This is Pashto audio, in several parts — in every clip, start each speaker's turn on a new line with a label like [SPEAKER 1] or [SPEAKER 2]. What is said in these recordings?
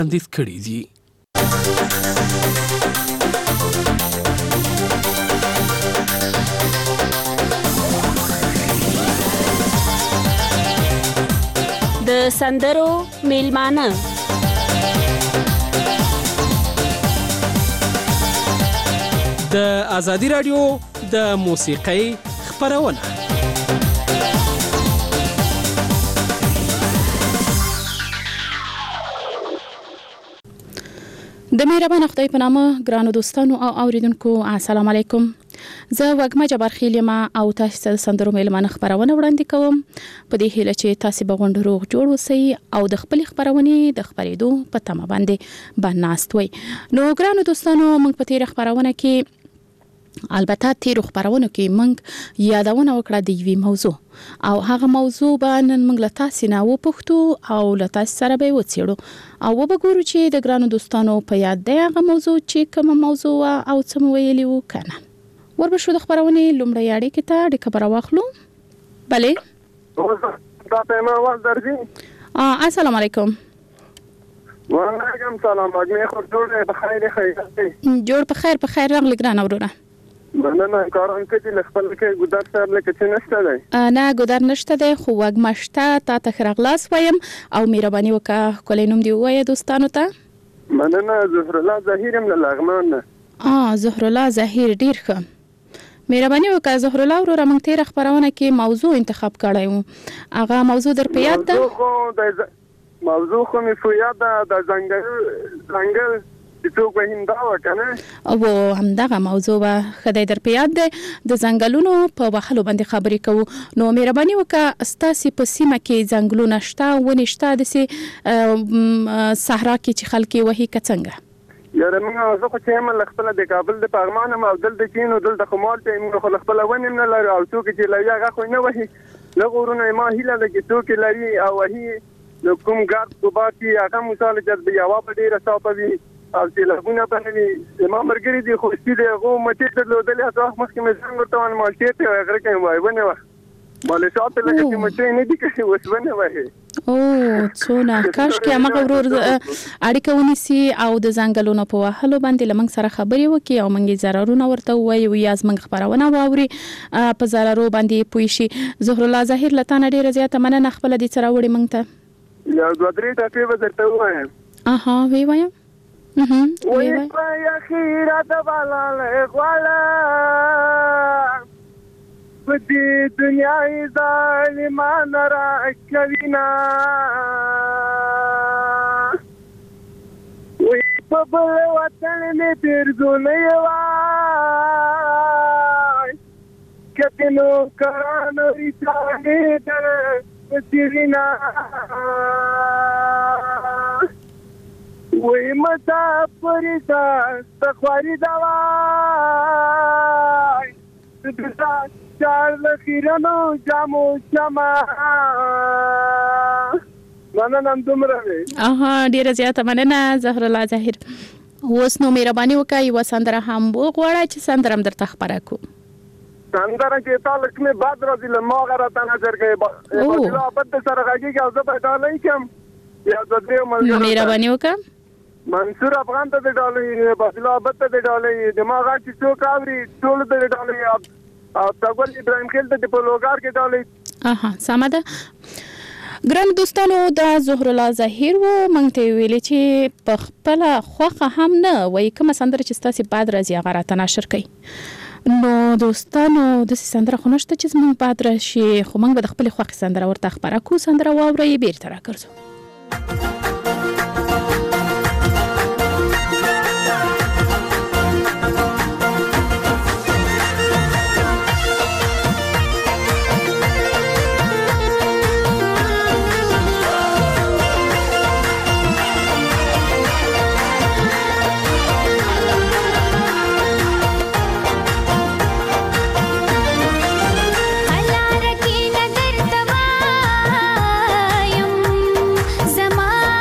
[SPEAKER 1] وړاندیز کړي دي.
[SPEAKER 2] د سندرو میلمانه
[SPEAKER 1] د ازادي رادیو د موسیقۍ خپرونه.
[SPEAKER 3] د مهربان خدای په نامه ګرانو دوستانو او اوریدونکو السلام علیکم. زه وګما جبار خیلیم او تاسو ته سندرو میلمانه خبرونه وړاندې کوم په دې هیله چې تاسو به غونډه روغ جوړ وسی او د خپل خبرونه د خبرېدو په تمه باندې بناست وي. نو ګرانو دوستانو موږ په تیر خبرونه کې البته تیر خبرونه کې موږ یادونه وکړه د یوې موضوع او هغه موضوع باندې موږ له تاسو نه وپوښتو او له تاسو سره به وڅېړو او وګورو چې د ګرانو دوستانو په یاد دی هغه موضوع چې کوم موضوع او څه ویلي وو کنه. وربشو د خبرونه لومړی اړیکې ته د خبر واخلو. بله
[SPEAKER 4] دا پیما واز درځي.
[SPEAKER 3] السلام علیکم.
[SPEAKER 4] وعلیکم سلام. اګمه خو جوړ په خیر
[SPEAKER 3] جوړ په خیر راغلی ګران اورونه.
[SPEAKER 4] مننه کارون کې چې خپل کې ګودر صاحب لکه چې نشته دی.
[SPEAKER 3] نه ګودر نشته دی خو وګمشته تا ته خرغلاس وایم او مهرباني وکړه کولای نوم دی وایي دوستانو ته.
[SPEAKER 4] مننه زهر الله ظهیر من لغمان.
[SPEAKER 3] زهر الله ظهیر ډیر ښه. مهرباني وکړه زهر الله وروره موږ تیر خبرونه کې موضوع انتخاب کړی وو. هغه موضوع در په یاد ده؟
[SPEAKER 4] موضوع خو مې په یاد ده د ځنګل چې څوک به هندا وکنه
[SPEAKER 3] او همدغه موضوع به خدای در په یاد ده د ځنګلونو په وهلو باندې خبرې کوو. نو مهرباني وکړه ستاسو په سیمه کې ځنګلونه شته ونې شته د صحرا کې چې خلک وهي کڅنګه؟
[SPEAKER 4] یاره موږ زه خو چې هم خپل د کابل د پغمان او دل د چین او دل د خمال ته موږ خپل ونې نه لرو او څوک چې لري هغه خو نه وهي لغورونه ما هیله ده چې څوک لري او وهي نو کوم ګارد کوباتي هغه مثال جذب یاوه په ډیره صافوي او چې لغونه په نوي ما مرګري دي خو چې دغه مټې ته لودلې هغه مخکې مې څنګه ورته مالټې ته غره کې وای ونه و مالې شاته لکه چې مټې نه دي کې وسونه وای
[SPEAKER 3] څونه کاش کې هغه ورور اړیکه ونیسي او د ځنګلونو په وهلو باندې لمنګ سره خبرې وکي او منګي ضررونه ورته وایي او یاز منګ خبرونه واوري په ضررو باندې پوي شي. زهر الله ظاهر لته ډیره زیاته مننه خپل دي سره وړي منګ ته
[SPEAKER 4] یا دوه درې ټکي به درته وایم.
[SPEAKER 3] وی وایم
[SPEAKER 4] وی یا خیره د بالاله غواړه په دې دنیا ظالمان را کوینا وی په بل وطن می پیرزونه وای کته نو کرانو ریسانه در سیرینا وی مسافر دا تخواری دوای دتا چار لخیرانو جامو جما مننه دومره
[SPEAKER 3] ډیره زیاته مننه زهر الله ظاهر. اوس نو مهرباني وکړئ یو سندره هم وغواړئ چې سندره هم درته خبره کو.
[SPEAKER 4] سندره کې تعلق مې بعد راځي له ما غره نظر کې بلا بد سره غږی او زه په ډالۍ کوم یا د دې
[SPEAKER 3] مهرباني وکړه
[SPEAKER 4] منصور افغان ته ډالۍ بلا بد ته ډالۍ دماغ چې څوک اوري ټول ته ډالۍ او تاګل ابراهيم خیل ته په لوګار کې ډالۍ.
[SPEAKER 3] سمه ده ګران دوستانو د زهر الله ظاهر و مونږ ته ویلې چې په خپل خوخه هم نه وای کوم سندره چې تاسو بعد راځي هغه راته نشر کړئ. نو دوستانو د سندره خو نشته چې موږ بعد راشي خو موږ به د خپل خوخه سندره ورته خبره کو سندره واوري بیرته راکړو.
[SPEAKER 5] Allah raki nagar tawaayum zaman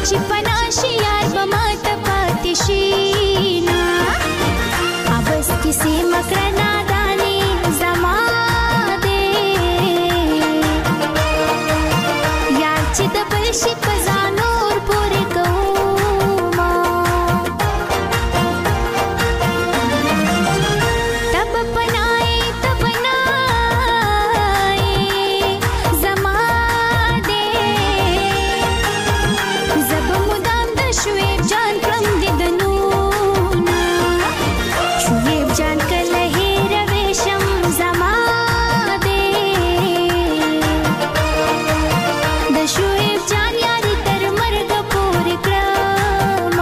[SPEAKER 5] شي پناشي یار بمات پاتې شينا ابس کسی مکرنا دانی زما دې یار چې د بل شي پزانور پورې کوما تب پنای زما دې زب مدام د شویب جان کړم دې دنونا شویب جان کله هیر ویشم زما دې د شویب جان یاري تر مرګ پورې کړم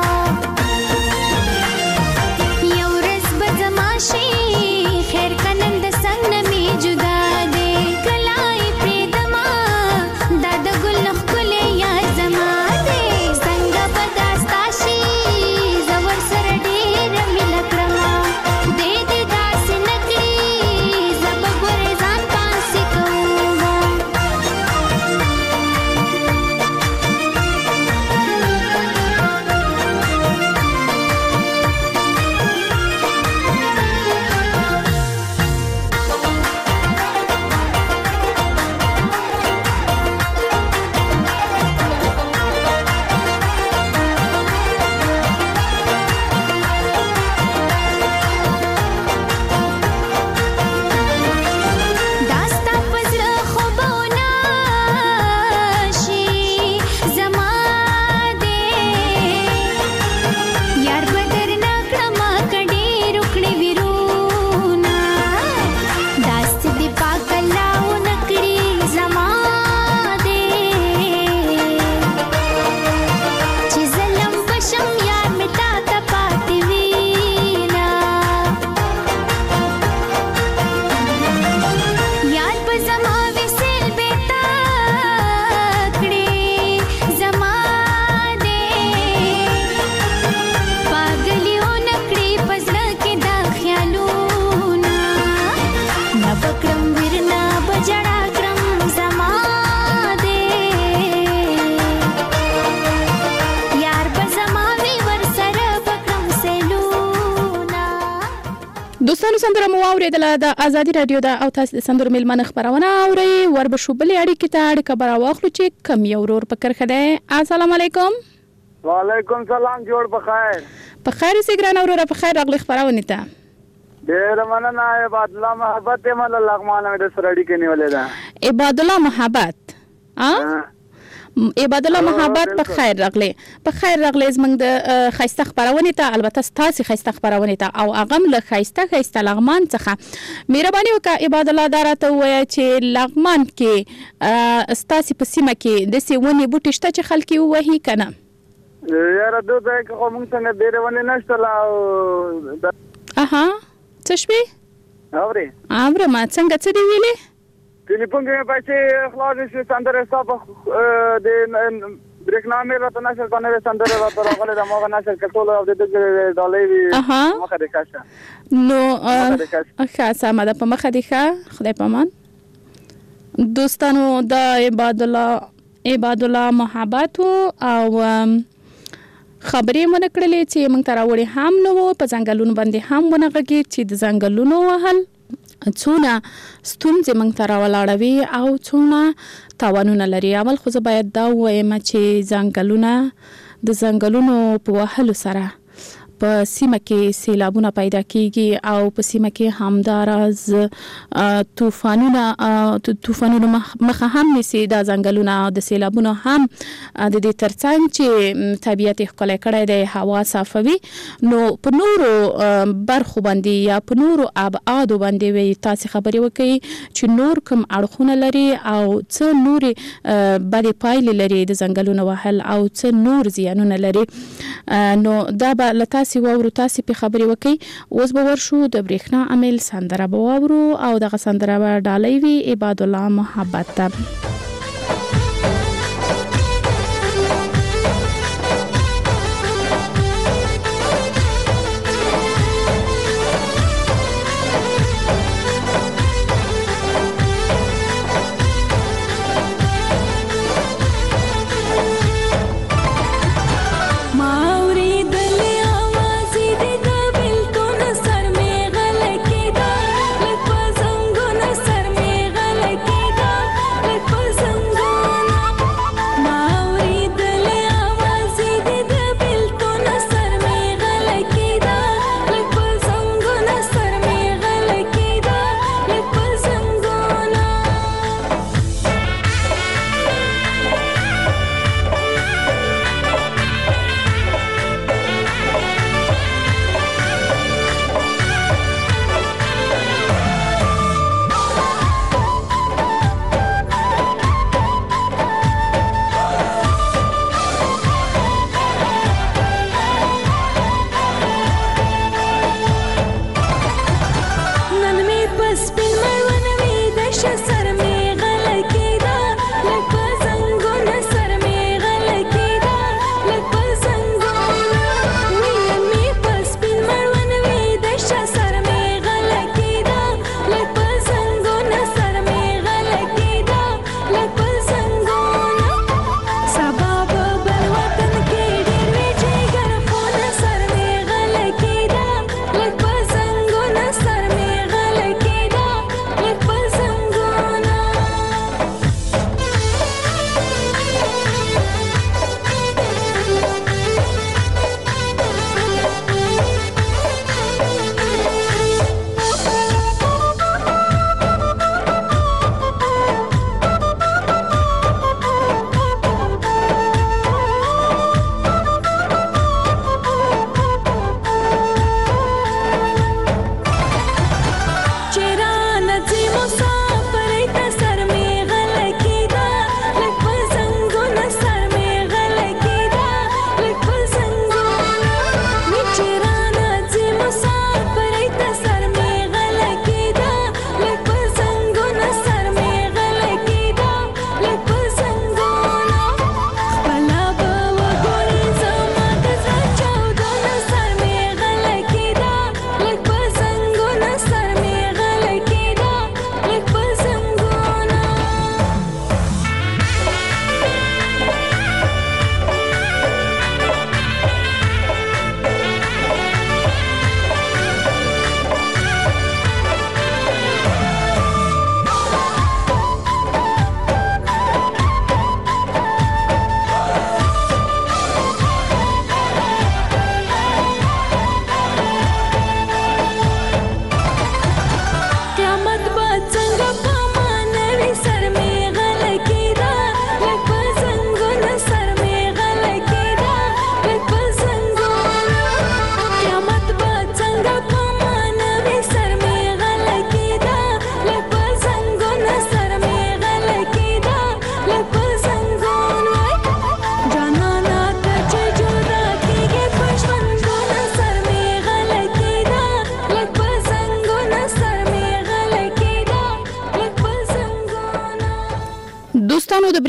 [SPEAKER 5] یو ورځ به زما شي خیر کنن د څنګ نه می جدا دې کلای پریدما دا د ګل ښکلې یا زما دې څنګه به داستا شي زور سره ډېر مینه کړمه دې دې داسې نه کړي زه به ګورې ځان پاسې کومه داستا پزړه خوبونه شي زما دې یار بدر نه کړما کډې رکړې ویرونه داست دې پاک الله نکړي زما دې چې ظلم بشم یار متا ته پاتې وینا یار په زما وسیل بیتا کړې زما دې پاگلیو نکړې پزړه کې دا خیالونه نه بکړم ورنا بجړا کړم زما دې یار په زما وی ور سره بکړم سلونا
[SPEAKER 3] دوستانو سندره مو اوریدله د ازادي رادیو د او تاسو د سندرو میلمنه خبرونه اوري وربشو بلې اړیکې ته اړیکه براواخلو چې کم یو ورور پکر خده السلام علیکم
[SPEAKER 4] وعلیکم سلام جوړ بخیر
[SPEAKER 3] په خیر سي ګران اورور په خیر اغلی خبرونه ته
[SPEAKER 4] ډېر مننه عباد الله محبت مل لغمان مې د سره اړیکې نیولې ده
[SPEAKER 3] عباد الله محبت عباد الله محبت په خیر راغلی زمنګ د خیسته خبرونه ته البته ستاسو خیسته خبرونه ته او اغم له خیسته لغمان څخه مهرباني وکړه عباد الله دراته وای چې لغمان کې ستاسو په سیمه کې د سیونی بوټی شته چې خلک وهي کنه
[SPEAKER 4] یاره دوی کوم څنګه ډېر ونه نشته لا
[SPEAKER 3] اها څه شوي
[SPEAKER 4] اوري
[SPEAKER 3] ما څنګه څه دی ویلي
[SPEAKER 4] ټلیفون کې پاتې خلاص شي سندره حساب د برېکنامې راته نشر کنه سندره راته راغله د موږ نشر کټول او د ډالۍ مخه د کاشه
[SPEAKER 3] نو ښه سمه ده په مخه دی ښه خدای پامان دوستانو د عباد الله محبت او خبرې مونږ کړلې چې موږ تر وړي هم نو په ځنګلونو باندې هم ونغږي چې د ځنګلونو وهل څونه ستونزې موږ ته راولاړوي او څونه تاوانونه لري. اول خو زه باید دا ووایم چې د ځنګلونو په وهلو سره په سیمه کې سیلابونه پیدا کیږي او په سیمه کې همداراز طوفانونو مخه هم نیسي د ځنګلونو د سیلابونو هم د دې ترڅنګ چې طبیعت ښکلی کړی دی هوا صافوي نو په نورو برخو باندې یا په نورو ابعادو باندې وي تاسو خبرې وکړئ چې نور کوم اړخونه لري او څه نورې بدې پایلې لري د ځنګلونو وهل او څه نور زیانونه لري نو دا به له تاسو واورو تاسو په خبرې وکړئ. اوس به ورشو د برېښنا عامل سندره به واورو او دغه سندره به ډالۍ وي عباد الله محبت ته.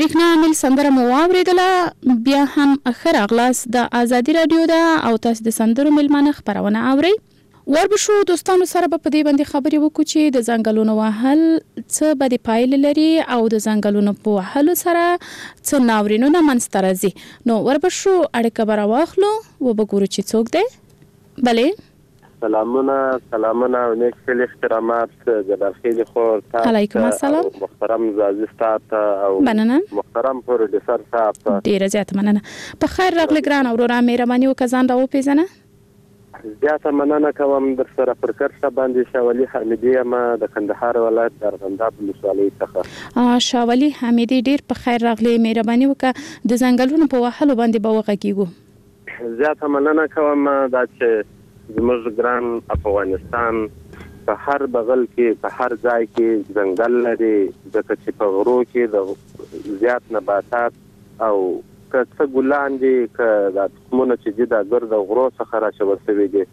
[SPEAKER 3] برېښنا عامل سندره مو واورېدله. بیا هم ښه راغلاست. د ازادي راډیو ده او تاسو د سندرو میلمانه خپرونه اورئ. وربشو دوستانو سره په دې باندې خبرې وکړو چې د ځنګلونو وهل څه بدې پایلې لري او د ځنګلونو په وهلو سره څه ناورینونه منځته راځي. نو وربشو اړیکه به راواخلو و به ګورو چې څوک دی. بلې
[SPEAKER 6] سلامونه او نیک خیلی احترامات جبر خیلی خور
[SPEAKER 3] علیکم السلام
[SPEAKER 6] محترم زازی ستات او
[SPEAKER 3] مننه
[SPEAKER 6] محترم پروډوسر صاحب
[SPEAKER 3] ډیره زیاته مننه. په خیر راغلی ګران اورورا مهرباني وکړه ځان راوپېژنه.
[SPEAKER 6] زیاته مننه کوم در سره پر کرښه باندې شاولي حمیدي یم د کندهار ولایت د ارغنداب ولسوالۍ څخه.
[SPEAKER 3] شاولي حمیدي ډیر په خیر راغلی مهرباني وکړه د ځنګلونو په وهلو باندې به وغږیږو.
[SPEAKER 6] زیاته مننه کوم دا چې زموږ ګران افغانستان په هر بغل کې په هر ځای کې ځنګل لري ځکه چې په غرو کې د زیات نباتات او که څه ګلان دي که د تخمونه چې دي د ګرد غرو څخه راچول شوي دي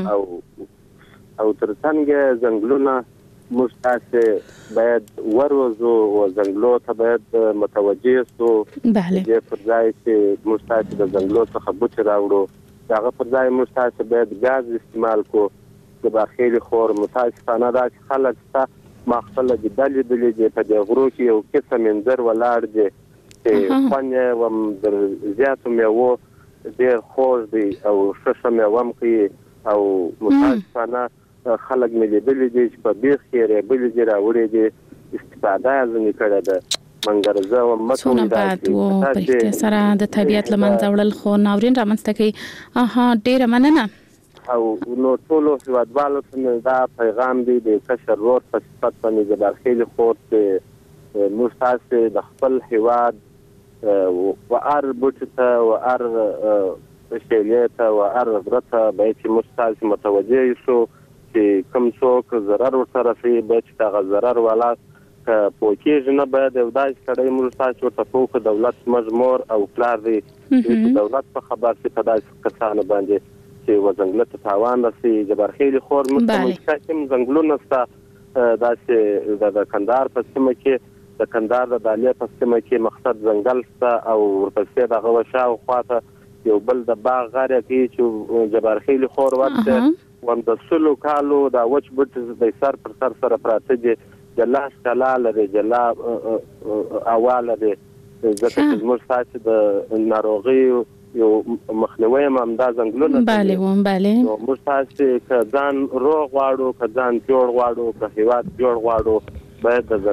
[SPEAKER 6] او تر څنګ ځنګلونه موږ تاسې باید وروزو او ځنګلو ته باید متوجه سو.
[SPEAKER 3] بله
[SPEAKER 6] پر ځای چې موږ تاسې د ځنګلو څخه بوټي راوړو هغه پر ځای موږ تاسې باید ګاز استعمال کو. د باخیلي خور متاسفانه دا چې خلک شته ما خپله لیدلې دي په دې غرو کې یو قسم منظر ولاړ دی چې خوند یې هم در زیاتو میوو ډېر خوږ دی او ښه میوه هم کوي او متاسفانه خلک مې لیدلي دي چې په بیخ کې ریبلې دي راوړې دي استفاده یې ځینې کړې ده.
[SPEAKER 3] څونه بد و په رښتیا سره د طبیعت له منځه وړل خو ناورین رامنځته کوي. ډیره مننه.
[SPEAKER 6] او نو ټولو هیوادوالو ته دا پیغام دی د کشر ورور په صفت باندې د برخیلي خور چې موږ تاسې د خپل هیواد و هر بوټي ته و هر شیلې ته و هر غره ته باید چې موږ تاسې متوجه شو چې کوم څوک ضرر ورته رسوي باید چې هغه ضرر والا پوکیږي نه باید یو داسې سړی موږ تاسې ورته پوه دولت زموږ مور او پلار دی چې دولت په خبر شي په داسې کسانو باندې چې وځنګله ته تاوان رسي. جبرخیلي خور موږ ته ملکه کوم ځنګلونه شته داسې د کندهار په سیمه کې د کندهار د دالې په سیمه کې مقصد ځنګل شته او ورپسې د هغه شاوخوا ته یو بل د باغ غاړه کې چې جبرخیلي خور ورته وم د سلو کالو دا وچ بوټي د سر پر سر سره پراته دي جلا شکلا لري جلا اواله لري ځکه چې زموږ تاسې د ناروغي یو مخنیوی هم همدا ځنګلونه
[SPEAKER 3] بله
[SPEAKER 6] نو موږ تاسې که ځان روغ غواړو که ځان جوړ غواړو که هیواد جوړ غواړو باید د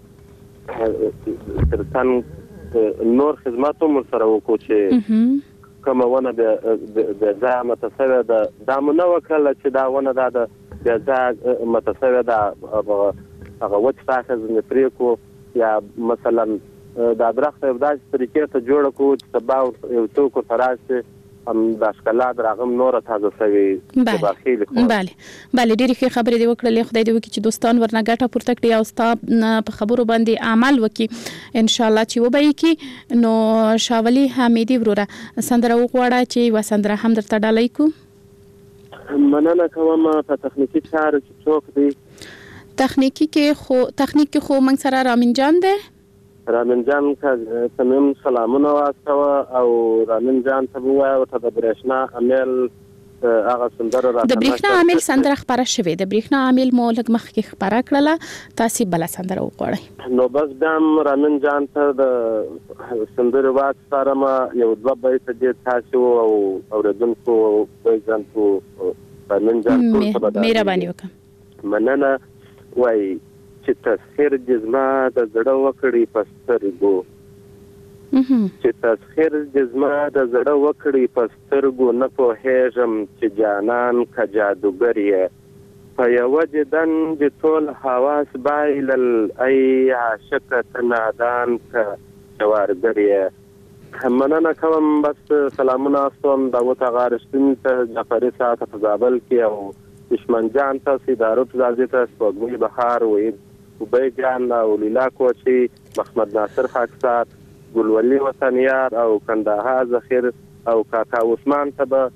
[SPEAKER 6] ځنګل تر څنګ نور خدمات هم ورسره وکړو چې کومه ونه د ځای متصویه ده دا مو نه وکړله چې دا ونه دا د ځای متصویه ده هغه وچ ساحه ځنې پرېکړو یا مثلا دا درخت یو داسې طریقې ته جوړه کړو چې سبا یو څوک ورته راشي هم دا ښکلا د هغه هم نوره تازه شوې.
[SPEAKER 3] بله ډېرې ښې خبرې دې وکړلې. خدای دې وکړي چې دوستان ورنه ګټه پورته کړي او ستا په خبرو باندې عمل وکړي انشاءالله چې وبه یې کړي. نو شاولي حمیدي وروره سندره وغواړه چې یوه سندره هم درته ډالۍ کړو.
[SPEAKER 6] مننه کوم. په تخنیکي چارو کې څوک دی؟
[SPEAKER 3] تخنیک کې خو موږ سره رامین جان دی.
[SPEAKER 6] رامین جان ته مې سلامونه واستوه او رامین جان ته ووایه ورته د برېښنا عامل هغه سندره راته
[SPEAKER 3] د برېښنا عامل سندره خپره شوې د برېښنا عامل مو لږ مخکې خپره کړله تاسې بله سندره وغواړئ.
[SPEAKER 6] نو بس بیا هم رامین جان ته د سندرې واستارم یو دوه بیته دې تاسو او اورېدونکو ویژنکو رامین جان
[SPEAKER 3] مهرباني وکړه.
[SPEAKER 6] مننه. وای چې تسخیر دې زما د زړه وکړي په سترګو چې تسخیر دې زما د زړه وکړي په سترګو نه پوهېږم چې جانان که جادوګر یې په یوه دیدن د ټول حواس بایلل ای عاشقه ته نادان که جوارګر یې. مننه کوم. بس سلامونه استوم داوود اغا رښتین ته جعفري صاحب په زابل کې او دشمن جان ته سیدارو زازی ته سپوږمۍ بهار وید وبی جان او لیلا کوچی محمد ناصر خاکسار ګلولي وطنیار او کندهار ذخیر او کاکا عثمان ته به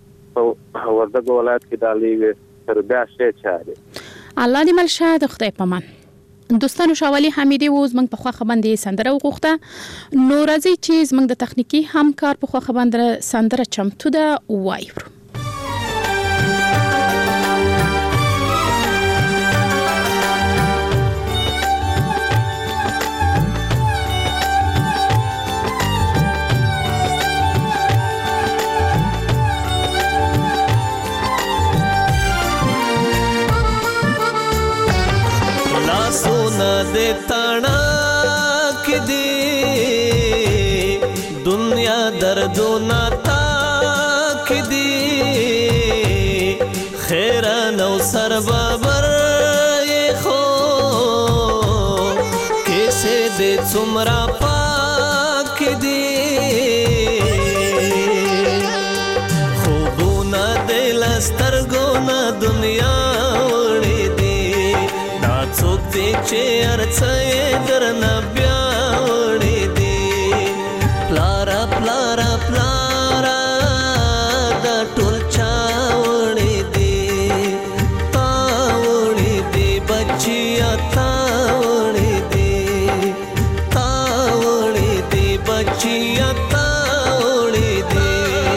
[SPEAKER 6] وردګ ولایت کې ډالۍ وي تر بیا شي چاري.
[SPEAKER 3] الله دې مل شه د خدای په امان. دوستانو شاولي حمیدي و زمنګ په خوخه باندې سندره وغوښته نو راځي چې زمنګ د تخنیکی همکار په خوخه باندې سندره چمتو ده وایو
[SPEAKER 7] दे ताना के दे दुनिया दर्दो नाता के दे खैरा नौ सर बाबर ये खो कैसे दे चुमरा पाक दे खूबो ना दे लस्तरगो ना दुनिया چې ارڅې درنه بیا وړې دي پلارا پلارا پلارا دا ټول چا وړې دي تا وړې دي بچیا تا وړې دي تا وړې دي بچیا تا وړې دي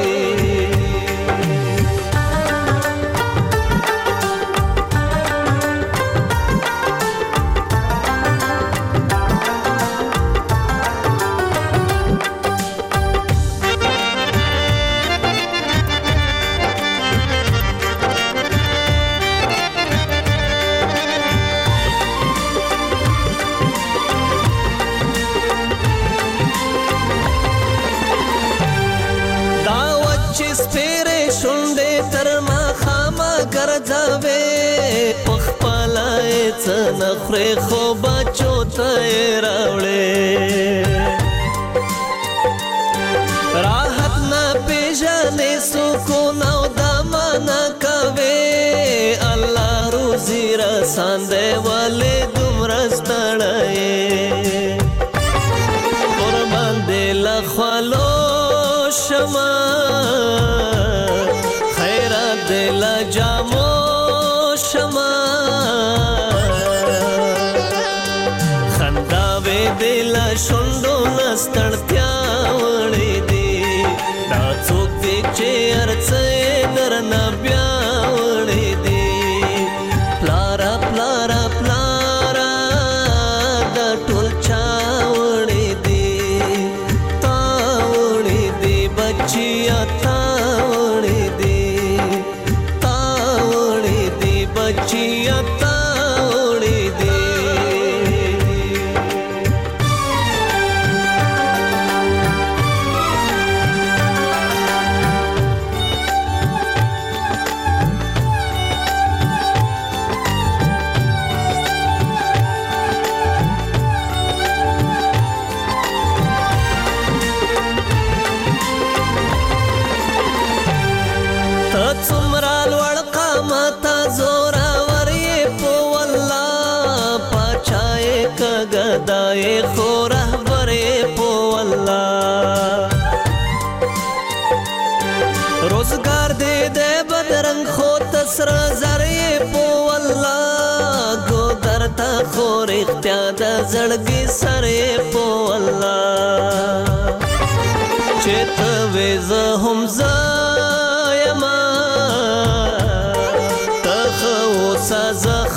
[SPEAKER 7] نخري خو بچو ته راوړې راحت نه پیژنې سکون او دمن کوي الله روزي رساندې ولې دومره ستړې قربان دې لخوالو شما خیرات دې لجامو شما دل شوندو نستړتیا وړې دي دا څوک دې چې ارڅې درنه بیا وړې دي پلارا پلارا پلارا دا ټول چا وړې دي تا وړې دي بچیا تا وړې دي تا وړې دي بچیا تا गदाए खो रहबरे पो अल्लाह रोजगार दे दे बदरंग खो तसरा जरे पो अल्लाह गोदर था खोर इख्तियार जड़गी सरे पो अल्लाह चेत वेज हम ज़ायमा तखो सज़ख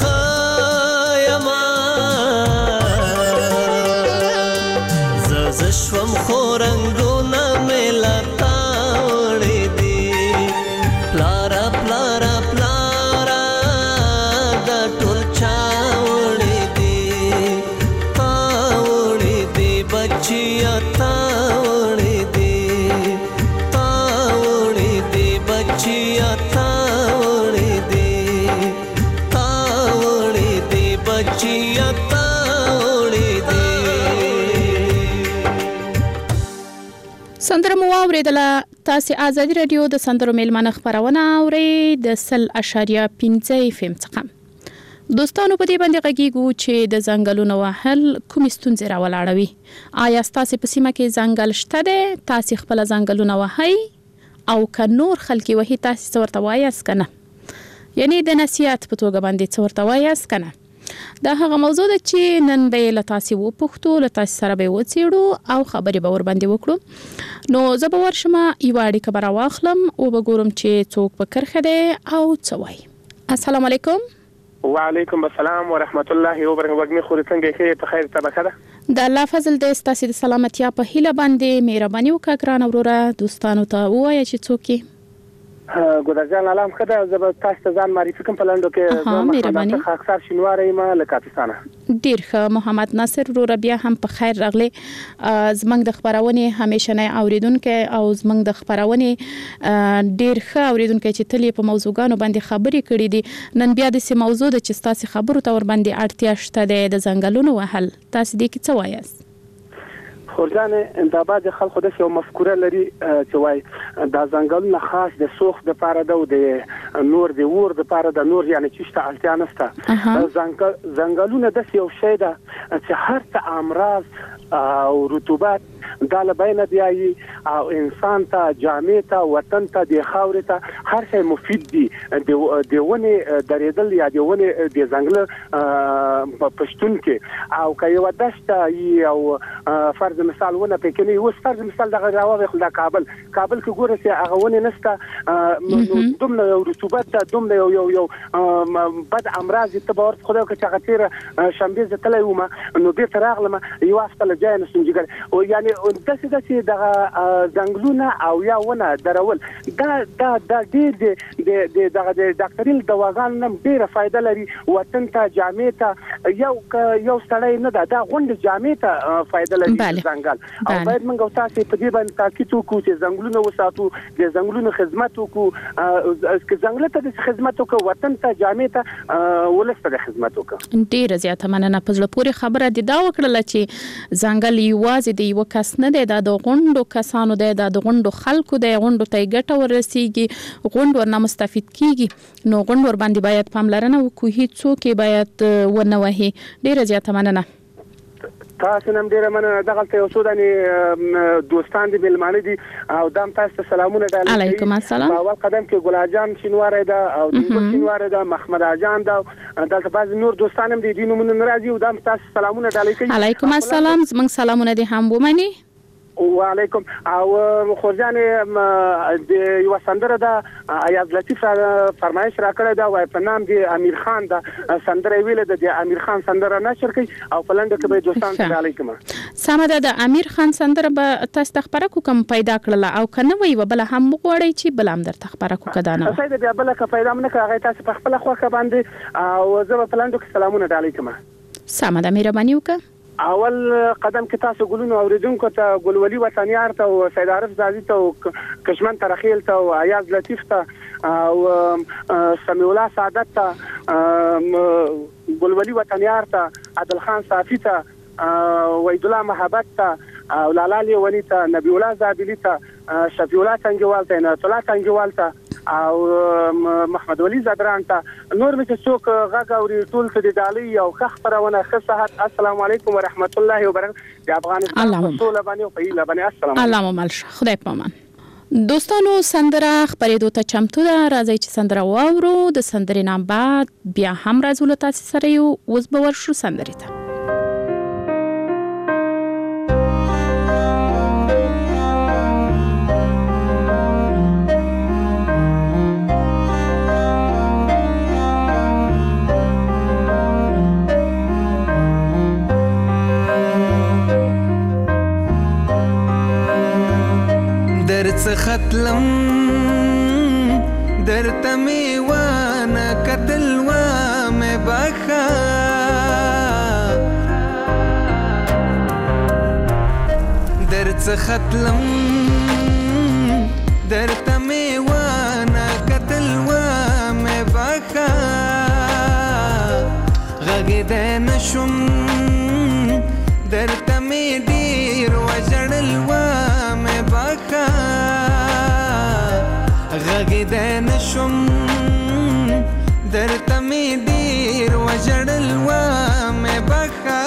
[SPEAKER 7] زشوم خورنګونه ملا تا وړې دي پلارا پلارا پلارا دا ټول چا وړې دي تا وړې دي بچیا تا وړې دي تا وړې دي بچیا تا وړې دي تا وړې دي بچیا تا
[SPEAKER 3] سندره مو اوریدله تاسو آزادي رادیو د سندرو میلمانه خبرونه اوري د 0.5 FM څخه دوستانو په دې باندې غږیږو چې د ځنګلونو وهل کوم ستونزې راولاړوي آیا تاسو په سیمه کې ځنګل شته ده تاسو خپل ځنګلونه وهي او که نور خلکي وهي تاسو ورته وایاست کنه یعنی د نصیحت په توګه باندې ورته وایاست کنه دا هغه موضوع ده چې نن به له تاسو وپوښتو، له تاسو سره به وڅېړو او خبرې به ور باندې وکړو. نو زه به ورشم یو اړیکه به راواخلم او به ګورم چې څوک په کرښه دی او څه وایي. السلام علیکم.
[SPEAKER 4] وعلیکم السلام ورحمت الله وبرکاته. وګمې خو څنګه کې ته خیر طبقه ده؟
[SPEAKER 3] د الله فضل دې ستاسو د سلامتیا په هیله باندې مهرباني وکړه ګران وروره دوستانو ته ووایه چې څوک یې.
[SPEAKER 4] ګودرجان علام خدای زه تاسو ته ځان معرفي کوم په لاندو کې
[SPEAKER 3] مهرباني
[SPEAKER 4] اکثر شینواره ما له کاپیسانه.
[SPEAKER 3] ډیر ښه محمد ناصر وروره بیا هم په خیر راغلی. زمنګ د خبرونه همیشنه اوریدونکو او زمنګ د خبرونه ډیر ښه اوریدونکو چې تلې په موضوعګانو باندې خبرې کړې دي. نن بیا د سې موضوع د چې تاسو خبرو ته ور باندې اړتیا شته د ځنګلونو وهل. تاسو دې کې څه وایاست؟
[SPEAKER 4] خورجان د بعض خلکو د یو مفکوره لري چې وای د ځنګلونو خاص د سوخ د پاره د نور د ور د پاره د نور یعنی چې شته اړتیا نشته. ځنګلونه د یو شی ده چې هر څه امراض او رطوبت دا له بین دی او انسان ته جامې ته وطن ته د خاورې ته هر شی مفید دي. د ونی درېدل یا د ونی د ځنګل په پښتون کې او که یو دشته او فرض مثال ونه پکې نه اوس فرض مثال دغه راوغه د کابل کې ګوره چې هغه ونه نشته دومره یو رطوبت ته دومره یو بد امراض ته باور خدای که هغه تیر شنبه زه تلای وم نو به تراغلم یو هفته لجای نسنجګر او یعنی داسې دغه ځنګلونه او یا ونه درول دا ډېر د دغه د ډاکټري دواګانو نه ډېره فائدہ لري. وطن ته جامې ته یو سړی نه دا غونډه جامې ته فائدہ لري ځنګل او باید موږ تاسو په دې باندې تاکید وکړو چې ځنګلونه وساتو د ځنګلونو خدمت وکړو که ځنګل ته د خدمت وکړو وطن ته جامې ته ولسته د خدمت وکړو.
[SPEAKER 3] ډېر زیاته مننه. په زړه پورې خبره دي دا وکړه چې ځنګل یوازې د یو کس نه دی، دا د غونډو کسانو دی، دا د غونډو خلکو دی، غونډو ته ګټه ورسیږي، غونډ ورنه مستفید کیږي. نو غونډ ور باندې باید پاملرنه وکړو، هیڅوک باید ونه وهي. ډېر زیاته مننه.
[SPEAKER 4] تاسو نن ډیره مننه. دغه یو څو دني دوستان دي ملمانه دي او دام تاسو ته سلامونه ډالۍ.
[SPEAKER 3] علیکم السلام.
[SPEAKER 4] اول قدم کې ګلاجان شینواره ده او دیګل شینواره ده، محمد اجان ده، دلته بعض نور دوستان هم دي دینو من راځي او دام تاسو سلامونه ډالۍ کوي.
[SPEAKER 3] علیکم السلام. زمنګ سلامونه دي هم ومني.
[SPEAKER 4] وعلیکم. او خورجان د یو سندره ده ایاز لطیف فرمایش را کړی دا وای په نام دی امیر خان دا سندره ویل د امیر خان سندره نشر کوي او پلند کې به دوستان ته علیکم.
[SPEAKER 3] سمه ده. د امیر خان سندره به تاسو تخبره کوم پیدا کړل او کنه وی وبله هم وغوړی چې بل هم در تخبره کو کدانه.
[SPEAKER 4] سید بیا بل که پیدا منه هغه تاسو په خپل خوخه باندې او زه په پلند کې سلامونه علیکم.
[SPEAKER 3] سمه ده. مهرباني وکړه.
[SPEAKER 4] اول قدم کې تاسو ګلونو اوریدونکو ته ګلولي وطنیار ته او سید عارف زازي ته او کشمن ترخیل ته او ایاز لطیف ته او سمیع الله سعادت ته ګلولي وطنیار ته عادل خان صافی ته وحید الله محبت ته او لالا لیونی ته نبی الله زابلی ته شفیع الله څنګهوال ته عنایت الله څنګهوال ته او محمد ولی زدران ته نور مې څوک غږ اوري ټول ته د ډالۍ او خبرونه خصحت. السلام علیکم ورحمت الله وبرکاته. د افغانستان ټول باندې او په ایله باندې السلام علیکم.
[SPEAKER 3] الله مل خدای پامان. دوستانو سندره خبرېدو ته چمتو ده. راځي چې سندره واورو. د سندرې نام بعد بیا هم راځو له تاسو سره یو اوس به ورشو سندرې ته.
[SPEAKER 7] ختلم درته می وانه کتل و مې بخا درته ختلم درته می وانه کتل و مې بخا غږ نشم درته می ډیر وجړل و مې بخا غږ نشم درته می ډیر وجړل و مې بخا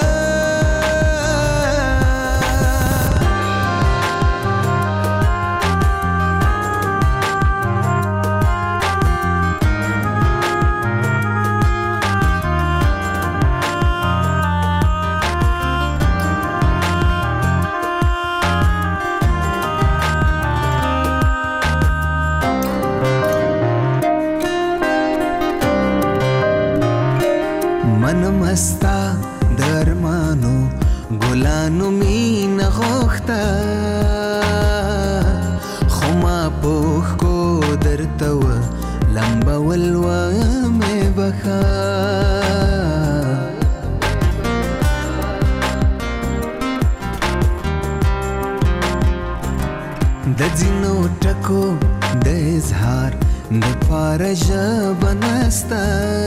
[SPEAKER 7] د ځینو ټکو د اظهار د پاره ژبه نسته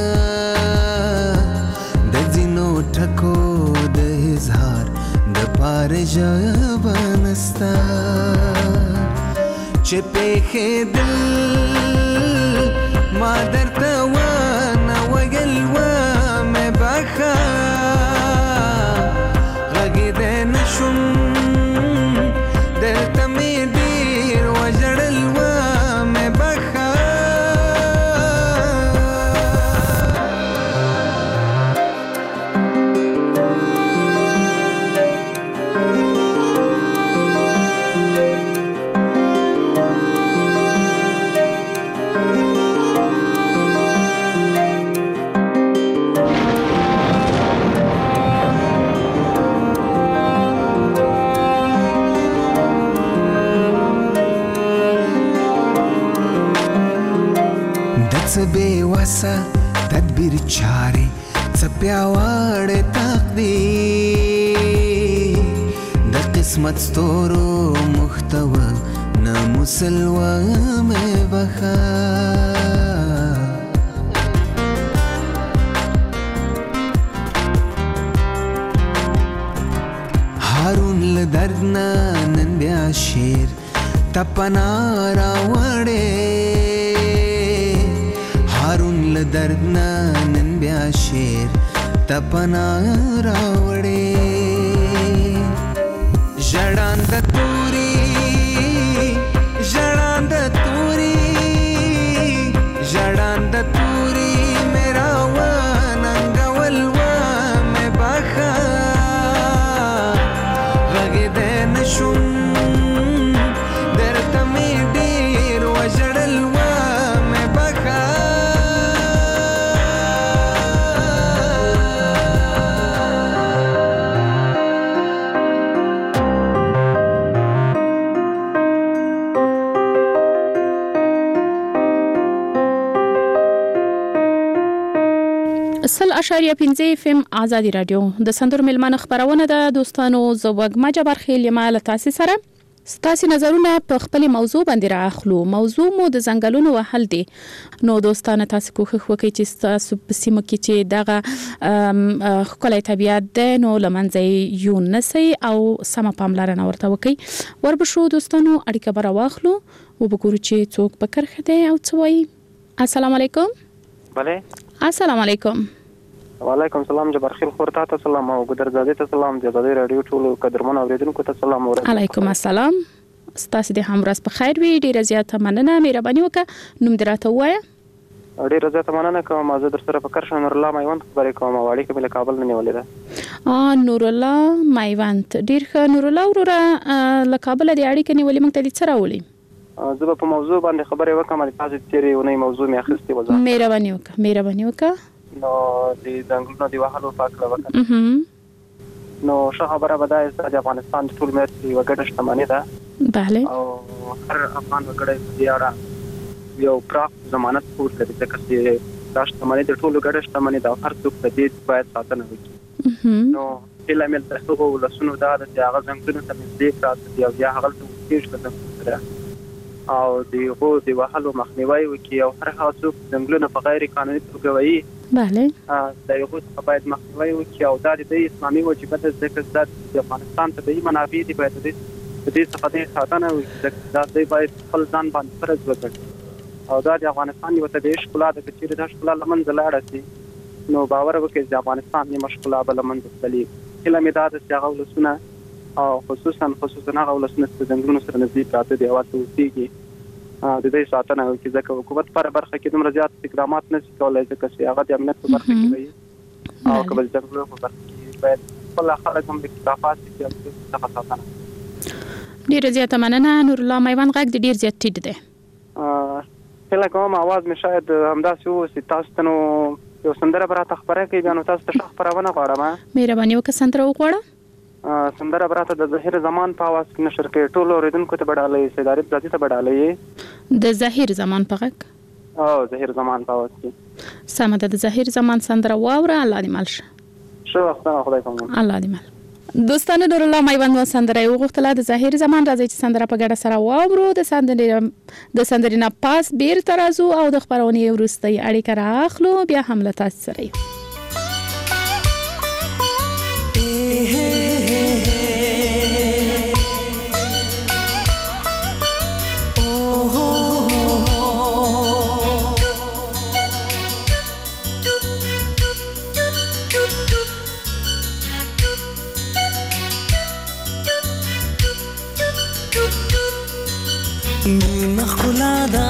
[SPEAKER 7] د ځینو ټکو د اظهار د پاره ژبه نسته چې پېښېدل ما درته ونه ویل ومې بخه غږېدی نه شوم درته مې ډېر وژړل ومې بخه څه بې وسه تدبیر چارې څه پیاوړی تقدیر د قسمت ستورو محتوه نه مسلوه مې بخه هارون له درد نه نن بیا شعر ته پناه راوړې هارون له درد نه نن بیا شعر ته پناه راوړې ژړانده توري ژړانده توري ژړانده توري مې راوننګول ومې بخه غږېدی نه شوم درته مې ډېر وژړل ومې بخه
[SPEAKER 3] سل اشاریه 5 FM آزادی رادیو د سندرو ملمانه خبرونه ده دوستانو زوګما جبر خیل مال تاسو سره ستاسو نظرونه په خپل موضوع باندې راخلو موضوع مو د ځنګلونو وهل دي نو دوستانه تاسو کوښښ وکړئ چې تاسو په سیمه کې چې دغه خپل طبيعت ده نو لمنځه یو نسي او سم پاملرنه ورته وکړئ وربشو دوستانو اړیکه بر واخلو او وګورو چې څوک په کرخه ده او څه وایي السلام علیکم
[SPEAKER 8] بله
[SPEAKER 3] السلام علیکم
[SPEAKER 8] وعلیکم السلام جبر خیل خورتا ته سلام او ګدرزاده ته سلام د زاده رادیو ټولو قدرمن اوریدونکو ته سلام
[SPEAKER 3] علیکم السلام ستاسو د همراز په خیر وي ډیره زیاته مننه مهرباني وکړه نوم دراته وایه
[SPEAKER 8] ډیره زیاته مننه کوم زه در سره په کرښه نور الله میوند خبرې کوم واړی کې بل کابل نه نیولې ده
[SPEAKER 3] نور الله میوند ډیر ښه نور الله وروره له کابل د اړیکې نیولې موږ ته د څه راولي
[SPEAKER 8] زه په موضوع باندې خبرې وکم تاسو تیرې ونې موضوع می اخیستې وځه
[SPEAKER 3] مهرباني وکړه
[SPEAKER 8] نو د ځنګلونو دی وهلو پاکړه وکړه نو ښه خبره به دا چې افغانستان ټول ملت یو ګډه شتمنۍ ده
[SPEAKER 3] بله
[SPEAKER 8] او هر افغان وګړی په دې اړه یو پراخ ضمانت پورته لري ځکه چې دا شتمنۍ د ټولو ګډه شتمنۍ ده هر څوک په دې باید ساتنه وکړي نو هیله مې د هغو ولسونو دا د هغه ځنګلونو ته نږدې پراته دي او یا هغه ته وکړي او دیغو دی وهلو مخنیوي وکي او هر هغه څوک ځنګلونه په غیر قانوني توګه وایي
[SPEAKER 3] بله
[SPEAKER 8] دیغو څخه باید مخنیوي وکي او دا د اسلامي وجیبه ده ځکه د افغانستان طبیعي منابع دي باید د دې څخه د ساتنه وکړي دا د باید خپل ځان باندې فرض وکړي او دا د افغانستان یو طبیعي ښکلا ده چې د ښکلا لمنځه لاړه شي نو باور وکړئ چې افغانستان یې ښکلا به لمنځه تللی هیله مې دا ده چې هغه ولسونه او خصوصا هغه ولسونه چې ځنګلونو سره نږدې پراته دي او ورته اوسېږي د دې ساتنه وکړي ځکه حکومت پر برخه کې دومره زیات اقدامات نشي کولای ځکه چې هغه د امنیت په برخه کې وي او کله ځنګلونو په برخه کې باید خپل خلک هم د اکتفاء کوي او څه ساتنه
[SPEAKER 3] ډیر زیات مننه نور الله میوان غږ ډیر زیات ټیټ دی
[SPEAKER 8] کله کوم आवाज مې شاید همداسې و چې تاسو ته نو یو سندره براته خبره کوي بیا نو تاسو ته خبرونه غواړم
[SPEAKER 3] مهرباني وکړه سندره وغواړه
[SPEAKER 8] سندره براته د ظهیر زمان په आवाज کې نشر کې ټولو اوریدونکو ته بډالې سیداري ذاتي ته بډالې
[SPEAKER 3] د ظهیر زمان په غږ
[SPEAKER 8] او ظهیر زمان په आवाज کې
[SPEAKER 3] سمه ده د ظهیر زمان سندره واوره الله دې مل شه
[SPEAKER 8] شو وخت خدای کوم
[SPEAKER 3] الله دې مل دوستانو نور الله میوند و سندره وغوښتله د ظاهر زمان راځي چې سندره په ګډه سره واورو د سندرې نه پاس بیرته راځو او د خپرونې وروستۍ اړیکه راخلو بیا هم له تاسو سره یو.
[SPEAKER 9] مینا خلادا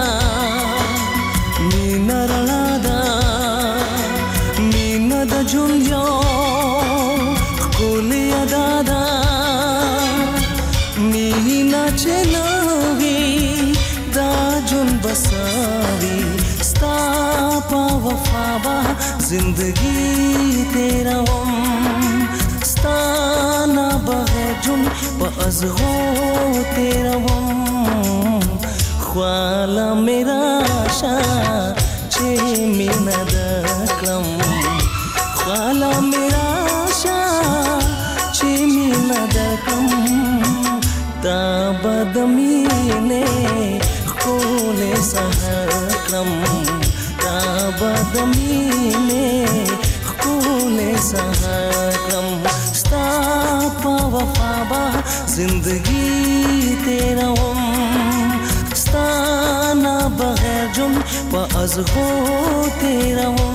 [SPEAKER 9] مینا رلادا مینا د جون یو کولی دادا مینا چنوي دا جون بساوي ستا په وفا با زندگی تیرا هم ستا نه بغیر جون په ازغو تیرا هم خوالا میرا شا چه مینا دکلم خوالا میرا شا چه مینا دکلم دا بدمینه خول سهکلم دا بدمینه خول سهکلم ستا پا وفا با زندگی تیرا هم ستانا بغیر جون پا ازغو تیرا هم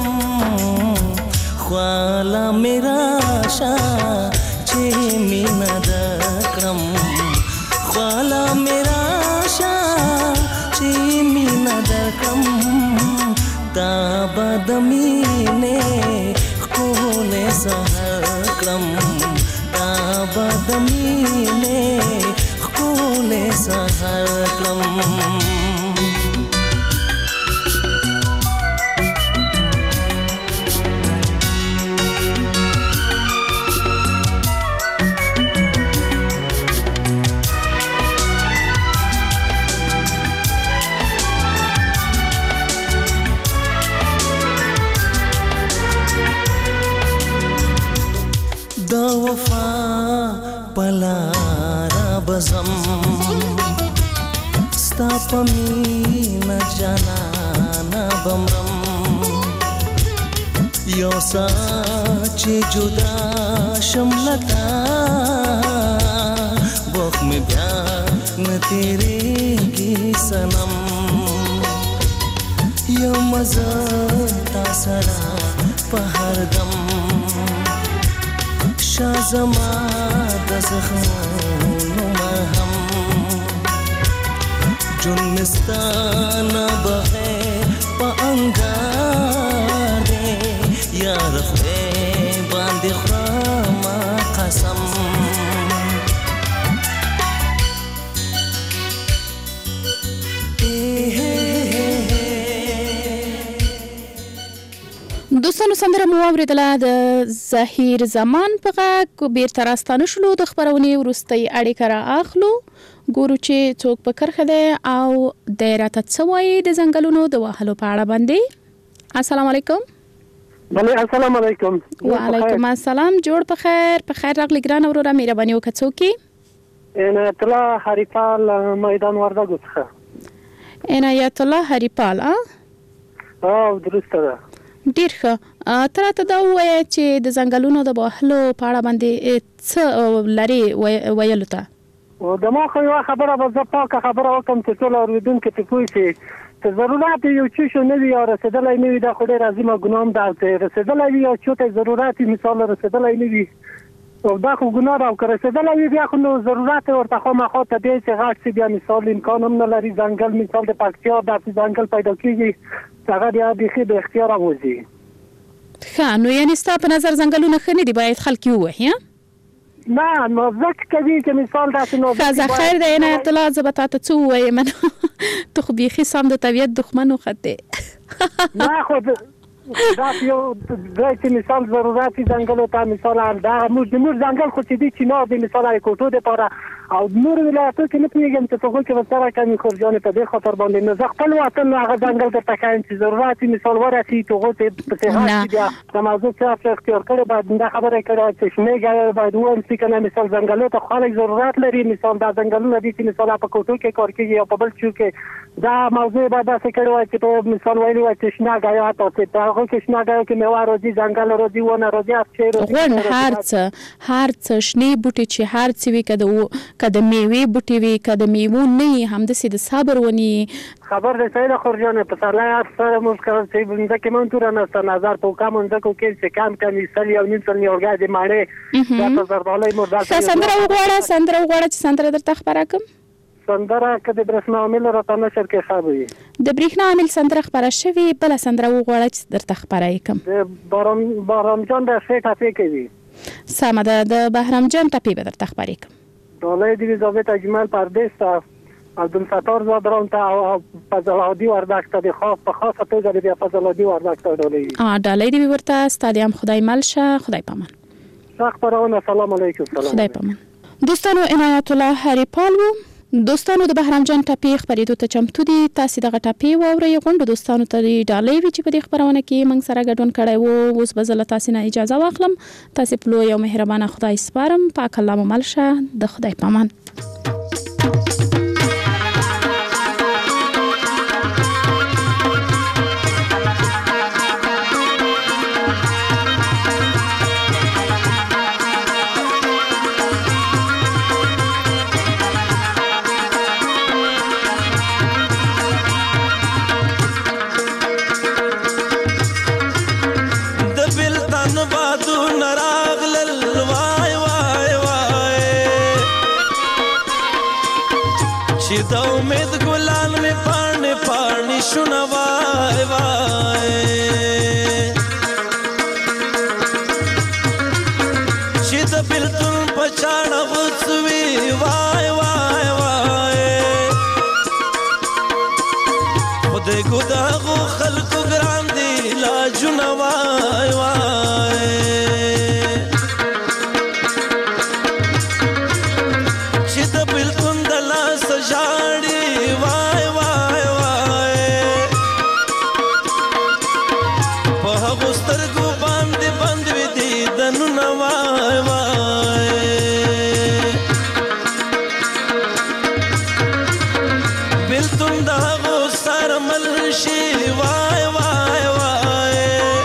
[SPEAKER 9] خوالا میرا شا چه مینا دکرم خوالا میرا شا چه مینا دکرم دا بدمینه خول سهکرم دا بدمینه خول سهکرم دا وفا پلارا بزم ستا پمینا جانانا بمرم یو سا چی جدا شملتا بوخ میں بیا نتیرے گی سنم یو مزتا سرا پہر دم شازما د زخمونو مرهم جون مستانا بغیر پا انگار دے یا رخوے باندې خراما قسم
[SPEAKER 3] دوستانو سندره مو اوریدله د ظاهر زمان په غږ بیرته راستانه شلو د خپرونې وروستۍ اړیکه را اخلو ګورو چې څوک په کرښه دی او دی راته څه وایي د ځنګلونو د وهلو په اړه باندې. السلام علیکم.
[SPEAKER 10] بله السلام علیکم.
[SPEAKER 3] وعلیکم السلام. جوړ په خیر راغلی ګران وروره مهرباني وکړه څوک یې؟
[SPEAKER 10] عنایت الله هریپال میدان وردګو څخه.
[SPEAKER 3] عنایت الله هریپال
[SPEAKER 10] درسته ده.
[SPEAKER 3] ډیر ښه. ته راته دا ووایه چې د ځنګلونو د وهلو په اړه باندې څه لرې ویلو ته؟
[SPEAKER 10] دما خو یوه خبره به زه پاکه خبره وکړم چې ټول اورېدونکي پرې پوه شي چې ضرورت یو څه شو نه وي یا رسېدلی نه وي دا خو ډېر عظیمه ګناه هم ده او چې رسېدلی وي یا چا ته ضرورت وي مثال رسېدلی نه وي او دا خو ګناه ده او که رسېدلی وي بیا خو نو ضرورت ورته خامخا طبیعي چې غټ شي بیا مثال امکان هم نه لري ځنګل مثال د پکتیا داسې ځنګل پیدا کېږي چې هغه بیا بیخي بې اختیاره وځي.
[SPEAKER 3] ښه نو یعنې ستا په نظر ځنګلونه ښه نه دي باید خلک یې ووهي؟
[SPEAKER 10] نه نو ځکه کوي چې مثال داسې نو
[SPEAKER 3] ښه خیر دی عنایت الله زه به تا ته څه ووایم ته خو بیخي سم د طبیعت دښمن وختې
[SPEAKER 10] نه خو دا یو د مثال ضرورت ځنګلو ته مثلا دا موږ ځنګل خو چې دي چینار دي مثلا کوټو د پاره او نور ولایتو کې نه پیږم چې څه چې وسره کوي خورجان په دې خاطر باندې نه ځ خپل وطن هغه ځنګل ته تکاین چې ضرورت مثال ورسي ته په څه چې د موضوع څخه اختیار کړي باید دا خبره کړه چې شمېګا باید وایي چې کنه مثال ځنګلو ته خلک ضرورت لري مثال دا ځنګلونه دي چې مثال په کوټو کې کار کوي او په بل څه کې دا موضوع باید څه کړي چې په مثال ویلي وایي چې شناګا تاسو ته هغه کې شناګا کې میوه راځي ځنګل راځي ونه راځي افچیر
[SPEAKER 3] غون هرڅ شنی بوټي چې هرڅ وی کده میوه بوټي وی کده میوه نه هم د سید صبر ونی
[SPEAKER 10] خبر ده سید خورجان په سلای افسر مشکل چې بنده کې مون تور نه نظر په کوم انده کو کې چې کم کمی سلی او نیم سلی اورګا دي ماړه دا په زردالای مردال
[SPEAKER 3] سندره وغواړه چې سندره درته خبره کوم
[SPEAKER 10] سندره کده برښنا عامل راته نشر کې خبري
[SPEAKER 3] د برښنا عامل سندره خبره شوی بل سندره وغواړه چې درته خبره کوم
[SPEAKER 10] د بارام جان د شې ټاپې کوي
[SPEAKER 3] سمه ده د بهرام جان ټاپې به درته خبره کوم
[SPEAKER 10] دولای دی ضابط اجمل پردیس تا عبدالستار زادران تا فضلادی وردک تا دی خاص په خاصه توګه دی فضلادی وردک تا
[SPEAKER 3] ډالۍ دی ورته ستادیم خدای ملشه خدای پامان
[SPEAKER 10] شخ پرونه سلام علیکم
[SPEAKER 3] خدای پامان دوستانو عنایت الله هریپال دوستانو د بهرام جان ټاپې خبرېدو ته چمتو دي تاسو دغه ټاپې واورئ غونډو دوستانو ته ډالۍ وی چې په دې خبرونه کې موږ سره ګډون کړی وو اوس به زه تاسو نه اجازه واخلم تاسو په لوی او مهربانه خدای سپارم پاک الله مو ملشه د خدای پامان
[SPEAKER 9] د امید ګلان می پاڼې پاڼې شونه وای وای چې د بلتون په چاړه غوڅوي وای وای وای خدای کو دغو خلکو ګران دي لاجونه وای وای چې د بلتون د لاس ژاړي وای وای وای په هغو سترګو باندې بند وي دیدنونه وای وای بلتون د هغو سره مل شي وای وای وای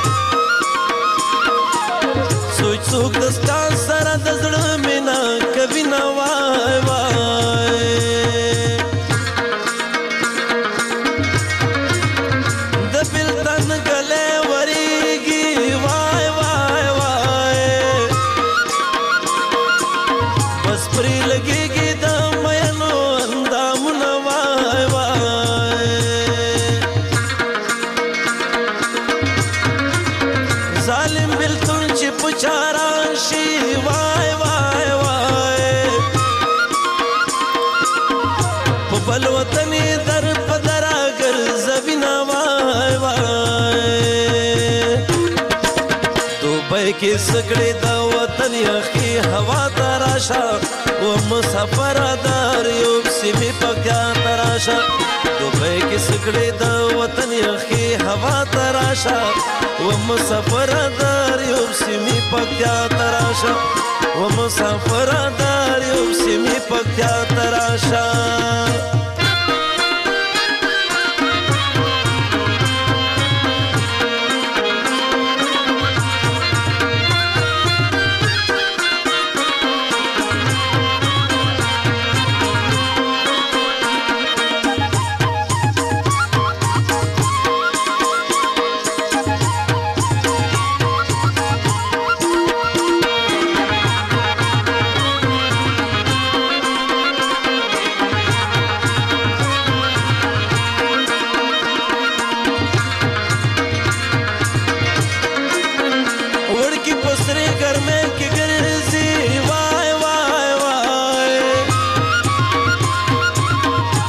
[SPEAKER 9] څوک د ستا سره د زړه مینه کوي نه وای وای د بلتن ګلې وریږي وای وای وای بس پرې لګېږي د مینو اندامونه وای وای ظالم بلتون چې په چاره شي وای وای وای په بل وطن در په درا ګرځوي نه وای وای دوبۍ کې سګړې د وطن یخي هوا ته راشه و مسافر دار یو سیمې پکیا ته راشه دوبۍ کې سګړې د وطن یخي هوا ته راشه و مسافر دار یو سیمې پکیا ته راشه و مسافر دار یو سیمې پکیا ته راشه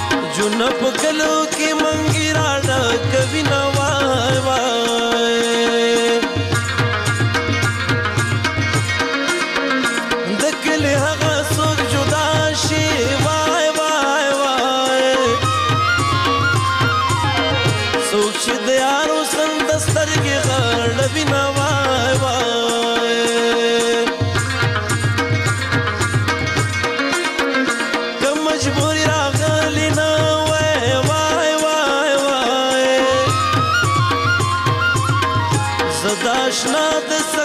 [SPEAKER 9] په کلو کې منګی را ډکوي نه وای وای د